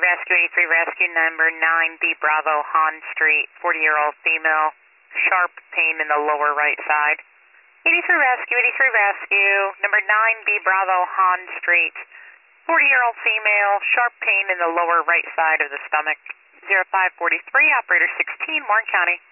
Rescue Rescue number 9B Bravo Han Street, 40-year-old female, sharp pain in the lower right side. 83 Rescue, number 9B Bravo Han Street, 40-year-old female, sharp pain in the lower right side of the stomach. 0543, operator 16, Warren County.